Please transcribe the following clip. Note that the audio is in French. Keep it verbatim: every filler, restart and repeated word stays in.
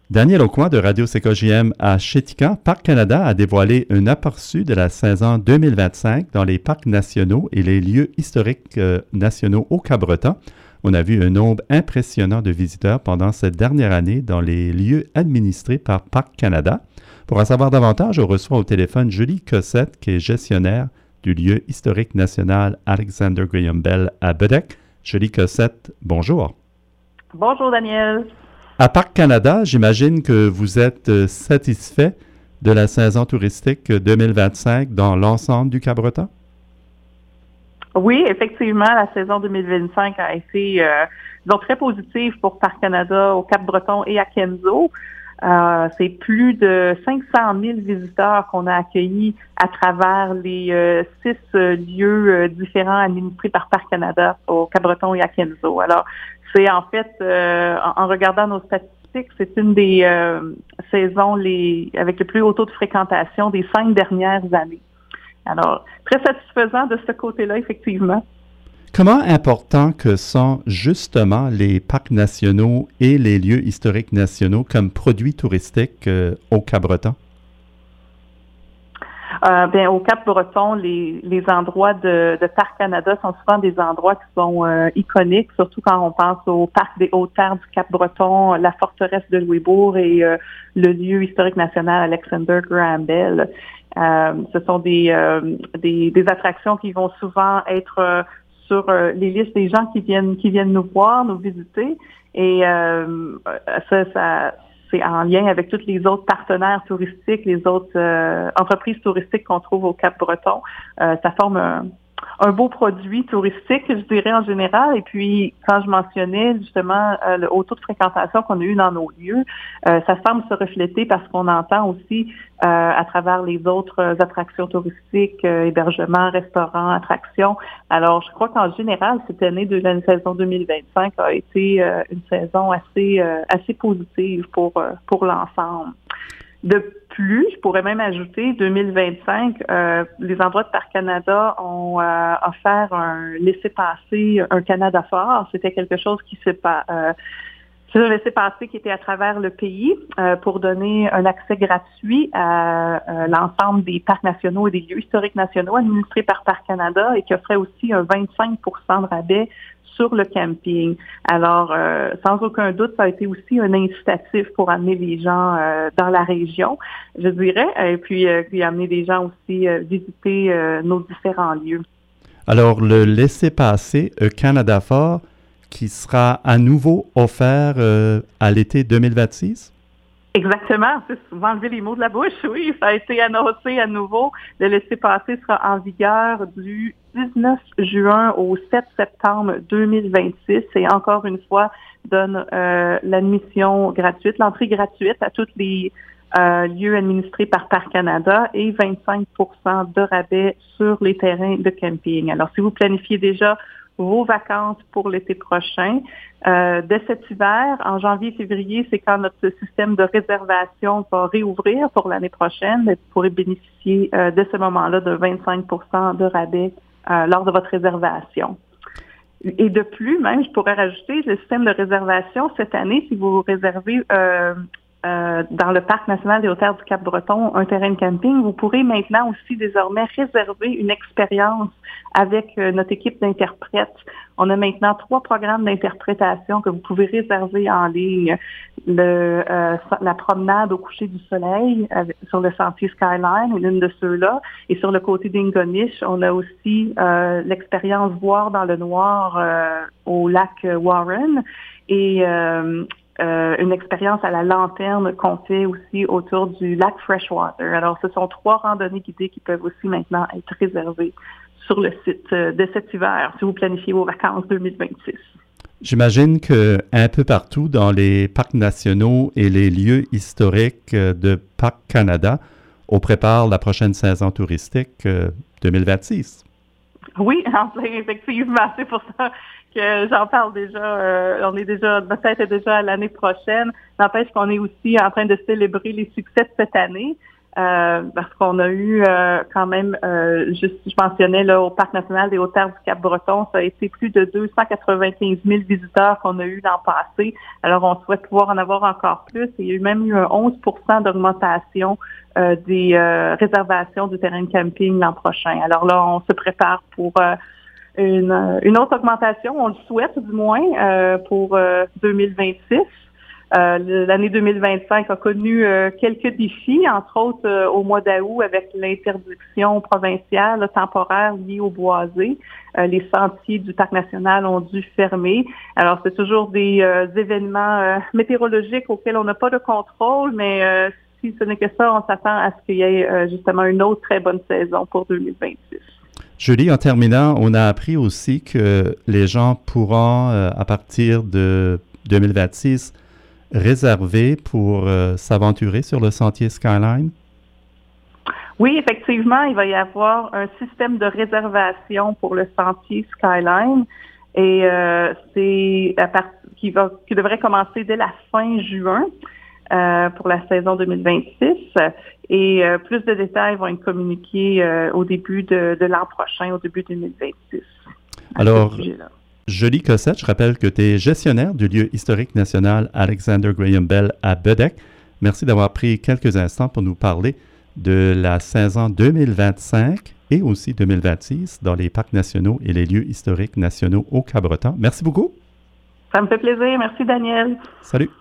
Daniel Aucoin de Radio C K J M à Chéticamp, Parc Canada a dévoilé un aperçu de la saison deux mille vingt-cinq dans les parcs nationaux et les lieux historiques euh, nationaux au Cap-Breton. On a vu un nombre impressionnant de visiteurs pendant cette dernière année dans les lieux administrés par Parc Canada. Pour en savoir davantage, on reçoit au téléphone Julie Cossette, qui est gestionnaire du lieu historique national Alexander Graham Bell à Bedeque. Julie Cossette, bonjour. Bonjour Daniel. À Parc Canada, j'imagine que vous êtes euh, satisfait de la saison touristique deux mille vingt-cinq dans l'ensemble du Cap-Breton? Oui, effectivement, la saison deux mille vingt-cinq a été euh, donc très positive pour Parc Canada au Cap-Breton et à Kenzo. Euh, c'est plus de cinq cent mille visiteurs qu'on a accueillis à travers les euh, six euh, lieux euh, différents administrés par Parc Canada au Cap-Breton et à Kenzo. Alors, c'est en fait, euh, en, en regardant nos statistiques, c'est une des euh, saisons les avec le plus haut taux de fréquentation des cinq dernières années. Alors, très satisfaisant de ce côté-là, effectivement. Comment importants que sont justement les parcs nationaux et les lieux historiques nationaux comme produits touristiques euh, au Cap-Breton? Euh, bien, au Cap-Breton, les, les endroits de, de Parc Canada sont souvent des endroits qui sont euh, iconiques, surtout quand on pense au Parc des Hautes-Terres du Cap-Breton, la forteresse de Louisbourg et euh, le lieu historique national Alexander Graham Bell. Euh, ce sont des, euh, des, des attractions qui vont souvent être euh, sur euh, les listes des gens qui viennent qui viennent nous voir, nous visiter. Et euh, ça, ça c'est en lien avec tous les autres partenaires touristiques, les autres euh, entreprises touristiques qu'on trouve au Cap-Breton. Euh, ça forme un, un beau produit touristique, je dirais, en général. Et puis, quand je mentionnais justement euh, le haut taux de fréquentation qu'on a eu dans nos lieux, euh, ça semble se refléter parce qu'on entend aussi euh, à travers les autres euh, attractions touristiques, euh, hébergements, restaurants, attractions. Alors, je crois qu'en général, cette année de la saison deux mille vingt-cinq a été euh, une saison assez euh, assez positive pour euh, pour l'ensemble. De plus, je pourrais même ajouter, deux mille vingt-cinq, euh, les endroits de Parc Canada ont euh, offert un laissez-passer, un Canada fort. C'était quelque chose qui s'est pas... Euh, c'est un laissez-passer qui était à travers le pays euh, pour donner un accès gratuit à euh, l'ensemble des parcs nationaux et des lieux historiques nationaux administrés par Parc Canada et qui offrait aussi un vingt-cinq pour cent de rabais sur le camping. Alors, euh, sans aucun doute, ça a été aussi un incitatif pour amener les gens euh, dans la région, je dirais, et puis, euh, puis amener des gens aussi euh, visiter euh, nos différents lieux. Alors, le laissez-passer euh, Canada Fort qui sera à nouveau offert euh, à l'été deux mille vingt-six? Exactement, c'est souvent enlever les mots de la bouche, oui, ça a été annoncé à nouveau. Le laissez-passer sera en vigueur du dix-neuf juin au sept septembre deux mille vingt-six et encore une fois donne euh, l'admission gratuite, l'entrée gratuite à tous les euh, lieux administrés par Parc Canada et vingt-cinq pour cent de rabais sur les terrains de camping. Alors, si vous planifiez déjà vos vacances pour l'été prochain. Euh, dès cet hiver, en janvier-février, c'est quand notre système de réservation va réouvrir pour l'année prochaine. Vous pourrez bénéficier euh, dès ce moment-là de vingt-cinq pour cent de rabais euh, lors de votre réservation. Et de plus, même, je pourrais rajouter le système de réservation cette année, si vous réservez euh, euh, dans le Parc national des Hautes-Terres du Cap-Breton un terrain de camping, vous pourrez maintenant aussi désormais réserver une expérience avec euh, notre équipe d'interprètes. On a maintenant trois programmes d'interprétation que vous pouvez réserver en ligne. Le, euh, la promenade au coucher du soleil avec, sur le sentier Skyline est l'une de ceux-là. Et sur le côté d'Ingonish, on a aussi euh, l'expérience Voir dans le noir euh, au lac Warren et euh, euh, une expérience à la lanterne qu'on fait aussi autour du lac Freshwater. Alors, ce sont trois randonnées guidées qui peuvent aussi maintenant être réservées sur le site de cet hiver, si vous planifiez vos vacances deux mille vingt-six. J'imagine qu'un peu partout dans les parcs nationaux et les lieux historiques de Parc Canada, on prépare la prochaine saison touristique deux mille vingt-six. Oui, en plein, effectivement. C'est pour ça que j'en parle déjà. Euh, on est déjà, notre tête est déjà à l'année prochaine. N'empêche qu'on est aussi en train de célébrer les succès de cette année. Euh, parce qu'on a eu euh, quand même, euh, juste, je mentionnais là, au Parc national des Hautes-Terres du Cap-Breton, ça a été plus de deux cent quatre-vingt-quinze mille visiteurs qu'on a eu l'an passé. Alors, on souhaite pouvoir en avoir encore plus. Et il y a eu même eu un onze pour cent d'augmentation euh, des euh, réservations du terrain de camping l'an prochain. Alors là, on se prépare pour euh, une, une autre augmentation, on le souhaite du moins, euh, pour euh, deux mille vingt-six. Euh, l'année deux mille vingt-cinq a connu euh, quelques défis, entre autres euh, au mois d'août avec l'interdiction provinciale là, temporaire liée au boisé. Euh, les sentiers du Parc national ont dû fermer. Alors, c'est toujours des euh, événements euh, météorologiques auxquels on n'a pas de contrôle, mais euh, si ce n'est que ça, on s'attend à ce qu'il y ait euh, justement une autre très bonne saison pour deux mille vingt-six. Julie, en terminant, on a appris aussi que les gens pourront, euh, à partir de deux mille vingt-six, réservé pour euh, s'aventurer sur le sentier Skyline? Oui, effectivement, il va y avoir un système de réservation pour le sentier Skyline et euh, c'est à part- qui va qui devrait commencer dès la fin juin euh, pour la saison deux mille vingt-six et euh, plus de détails vont être communiqués euh, au début de, de l'an prochain, au début deux mille vingt-six. Alors, Julie Cossette, je rappelle que tu es gestionnaire du lieu historique national Alexander Graham Bell à Bedeque. Merci d'avoir pris quelques instants pour nous parler de la saison deux mille vingt-cinq et aussi deux mille vingt-six dans les parcs nationaux et les lieux historiques nationaux au Cap-Breton. Merci beaucoup. Ça me fait plaisir. Merci, Daniel. Salut.